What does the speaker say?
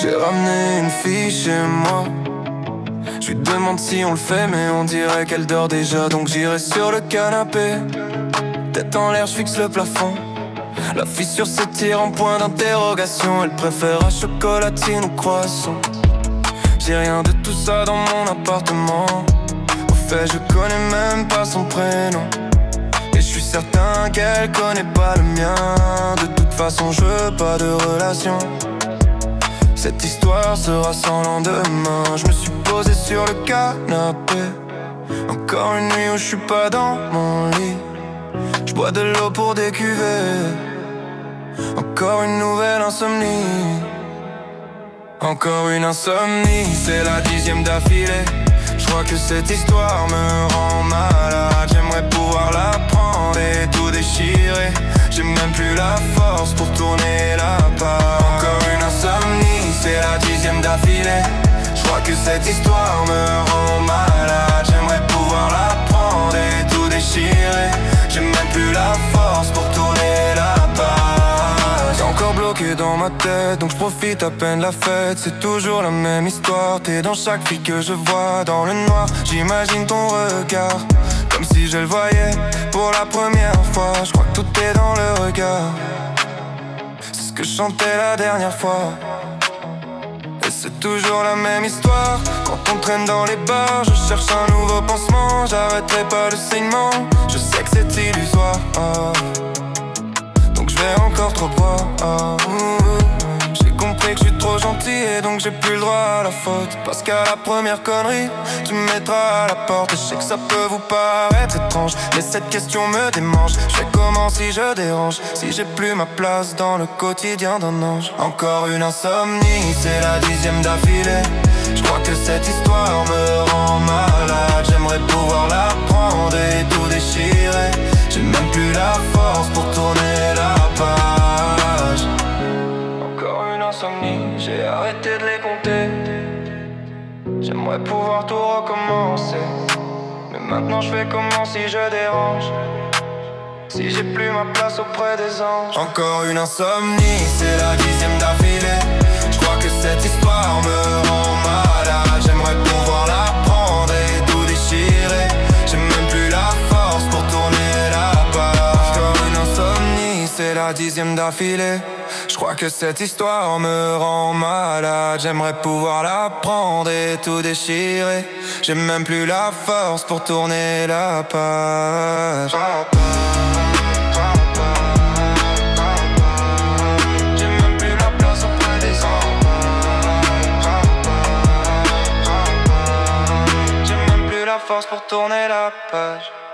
J'ai ramené une fille chez moi. Je lui demande si on le fait, mais on dirait qu'elle dort déjà. Donc j'irai sur le canapé, tête en l'air, je fixe le plafond. La fissure s'étire en point d'interrogation. Elle préfère à chocolatine ou croissant. J'ai rien de tout ça dans mon appartement. Au fait, je connais même pas son prénom. Et je suis certain qu'elle connaît pas le mien. De toute façon, je veux pas de relation. Cette histoire sera sans lendemain. Je me suis posé sur le canapé. Encore une nuit où je suis pas dans mon lit. Je bois de l'eau pour décuver. Encore une nouvelle insomnie. Encore une insomnie, c'est la 10e d'affilée. Je crois que cette histoire me rend malade. J'aimerais pouvoir la prendre et tout déchirer. J'ai même plus la force pour tourner la page. Encore une insomnie, c'est la 10e d'affilée. Je crois que cette histoire me rend malade. J'aimerais pouvoir la prendre et tout déchirer. J'ai même plus la force pour tourner la page. T'es encore bloqué dans ma tête, donc je profite à peine de la fête. C'est toujours la même histoire, t'es dans chaque fille que je vois. Dans le noir, j'imagine ton regard, comme si je le voyais pour la première fois. Je crois que tout est dans le regard. C'est ce que je chantais la dernière fois. Et c'est toujours la même histoire. Quand on traîne dans les bars, je cherche un nouveau pansement. J'arrêterai pas le saignement, je sais que c'est illusoire. Donc je vais encore trop boire. J'ai compris que je suis trop gentil et donc j'ai plus le droit à la faute. Parce qu'à la première connerie, tu me mettras à la porte. Et je sais que ça peut vous paraître étrange, mais cette question me démange. Je fais comment si je dérange, si j'ai plus ma place dans le quotidien d'un ange. Encore une insomnie, c'est la 10e d'affilée. Je crois que cette histoire me rend malade. J'aimerais pouvoir la prendre et tout déchirer. J'ai même plus la force pour tourner la page. Encore une insomnie, j'ai arrêté de les compter. J'aimerais pouvoir tout recommencer, mais maintenant je fais comment si je dérange, si j'ai plus ma place auprès des anges. Encore une insomnie, c'est la 10e d'affilée. Je crois que cette histoire me rend malade. J'aimerais pouvoir la prendre et tout déchirer. J'ai même plus la force pour tourner la page. Encore une insomnie, c'est la 10e d'affilée. Je crois que cette histoire me rend malade. J'aimerais pouvoir la prendre et tout déchirer. J'ai même plus la force pour tourner la page. J'ai même plus la place auprès des anges. J'ai même plus la force pour tourner la page.